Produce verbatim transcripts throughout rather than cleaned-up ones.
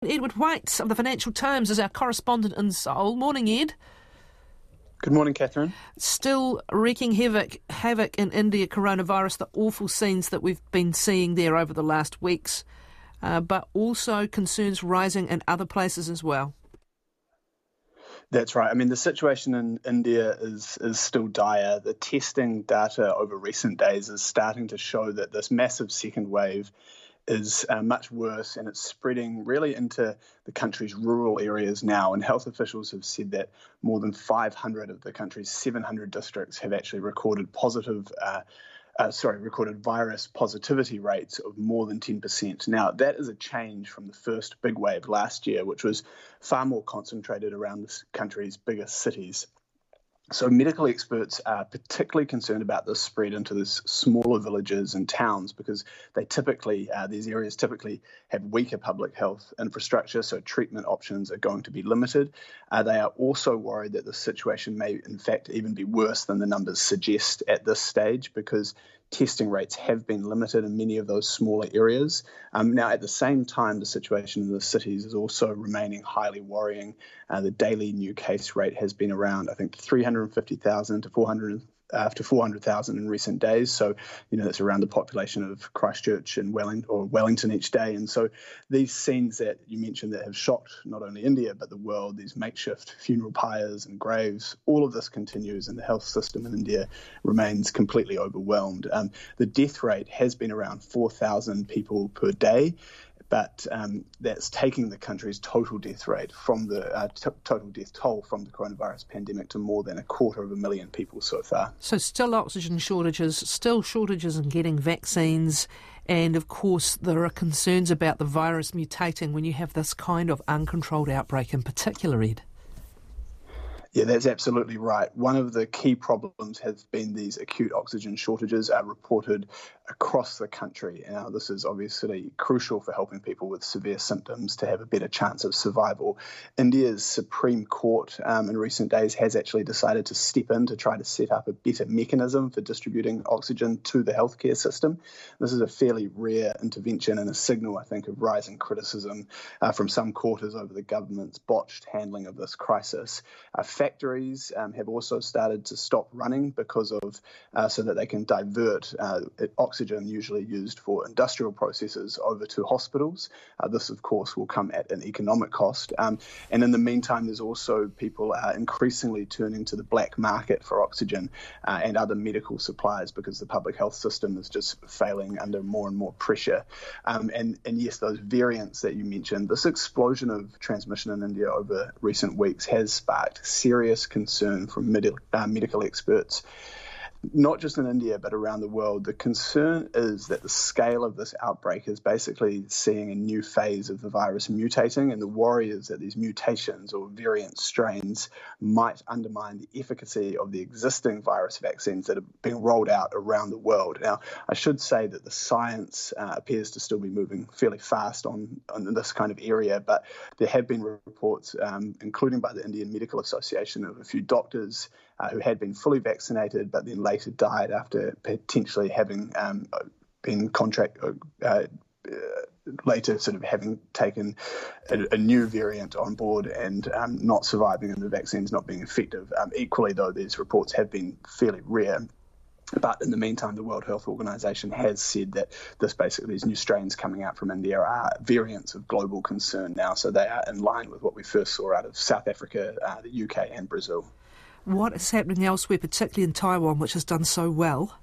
Edward White of the Financial Times is our correspondent in Seoul. Morning, Ed. Good morning, Catherine. Still wreaking havoc, havoc in India, coronavirus, the awful scenes that we've been seeing there over the last weeks, uh, but also concerns rising in other places as well. That's right. I mean, the situation in India is is still dire. The testing data over recent days is starting to show that this massive second wave is uh, much worse, and it's spreading really into the country's rural areas now. And health officials have said that more than five hundred of the country's seven hundred districts have actually recorded positive uh, Uh, sorry, recorded virus positivity rates of more than ten percent. Now, that is a change from the first big wave last year, which was far more concentrated around the country's biggest cities. So medical experts are particularly concerned about this spread into these smaller villages and towns because they typically, uh, these areas typically have weaker public health infrastructure, so treatment options are going to be limited. Uh, they are also worried that the situation may, in fact, even be worse than the numbers suggest at this stage because testing rates have been limited in many of those smaller areas. Um, now, at the same time, the situation in the cities is also remaining highly worrying. Uh, the daily new case rate has been around, I think, three hundred fifty thousand to four hundred uh, to four hundred thousand in recent days. So, you know, that's around the population of Christchurch and Welling or Wellington each day. And so these scenes that you mentioned that have shocked not only India, but the world, these makeshift funeral pyres and graves, all of this continues and the health system in India remains completely overwhelmed. Um, the death rate has been around four thousand people per day, but um, that's taking the country's total death rate from the uh, t- total death toll from the coronavirus pandemic to more than a quarter of a million people so far. So still oxygen shortages, still shortages in getting vaccines, and of course there are concerns about the virus mutating when you have this kind of uncontrolled outbreak in particular, Ed. Yeah, that's absolutely right. One of the key problems has been these acute oxygen shortages are reported across the country. Now, this is obviously crucial for helping people with severe symptoms to have a better chance of survival. India's Supreme Court um, in recent days has actually decided to step in to try to set up a better mechanism for distributing oxygen to the healthcare system. This is a fairly rare intervention and a signal, I think, of rising criticism uh, from some quarters over the government's botched handling of this crisis. Uh, Factories um, have also started to stop running because of uh, so that they can divert uh, oxygen usually used for industrial processes over to hospitals. Uh, this, of course, will come at an economic cost. Um, and in the meantime, there's also people are increasingly turning to the black market for oxygen uh, and other medical supplies because the public health system is just failing under more and more pressure. Um, and, and yes, those variants that you mentioned, this explosion of transmission in India over recent weeks has sparked serious concern from med- uh, medical experts, not just in India, but around the world. The concern is that the scale of this outbreak is basically seeing a new phase of the virus mutating, and the worry is that these mutations or variant strains might undermine the efficacy of the existing virus vaccines that are being rolled out around the world. Now, I should say that the science uh, appears to still be moving fairly fast on, on this kind of area, but there have been reports, um, including by the Indian Medical Association, of a few doctors uh, who had been fully vaccinated, but then later died after potentially having um, been contract uh, uh, later sort of having taken a, a new variant on board and um, not surviving and the vaccines not being effective. Um, equally, though, these reports have been fairly rare. But in the meantime, the World Health Organization has said that this basically these new strains coming out from India are variants of global concern now. So they are in line with what we first saw out of South Africa, uh, the U K and Brazil. What is happening elsewhere, particularly in Taiwan, which has done so well?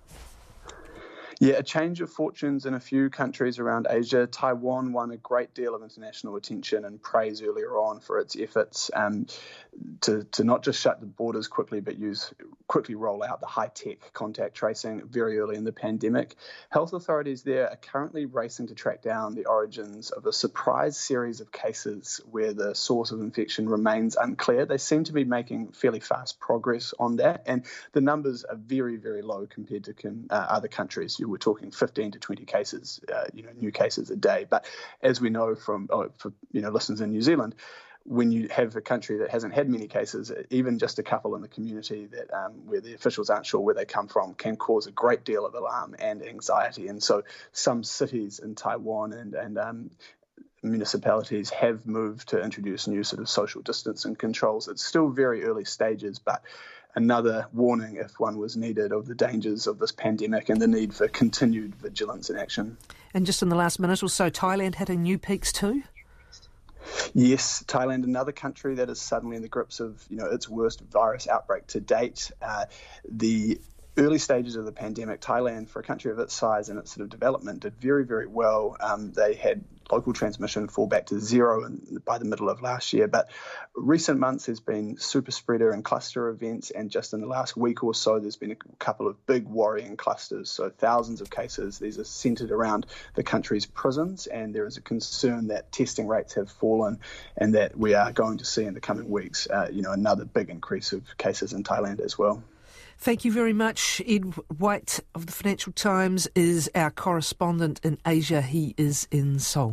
Yeah, a change of fortunes in a few countries around Asia. Taiwan won a great deal of international attention and praise earlier on for its efforts um, to, to not just shut the borders quickly, but use quickly roll out the high-tech contact tracing very early in the pandemic. Health authorities there are currently racing to track down the origins of a surprise series of cases where the source of infection remains unclear. They seem to be making fairly fast progress on that, and the numbers are very, very low compared to uh, other countries. You we're talking fifteen to twenty cases, uh, you know, new cases a day. But as we know from, oh, for, you know, listeners in New Zealand, when you have a country that hasn't had many cases, even just a couple in the community that um, where the officials aren't sure where they come from can cause a great deal of alarm and anxiety. And so some cities in Taiwan and, and um, municipalities have moved to introduce new sort of social distancing controls. It's still very early stages, but another warning, if one was needed, of the dangers of this pandemic and the need for continued vigilance and action. And just in the last minute or so, Thailand hitting new peaks too? Yes, Thailand, another country that is suddenly in the grips of, you know, its worst virus outbreak to date. Uh, the early stages of the pandemic, Thailand, for a country of its size and its sort of development, did very, very well. Um, they had local transmission fall back to zero in, by the middle of last year. But recent months, there's been super spreader and cluster events. And just in the last week or so, there's been a couple of big worrying clusters. So thousands of cases. These are centred around the country's prisons. And there is a concern that testing rates have fallen and that we are going to see in the coming weeks, uh, you know, another big increase of cases in Thailand as well. Thank you very much. Ed White of the Financial Times is our correspondent in Asia. He is in Seoul.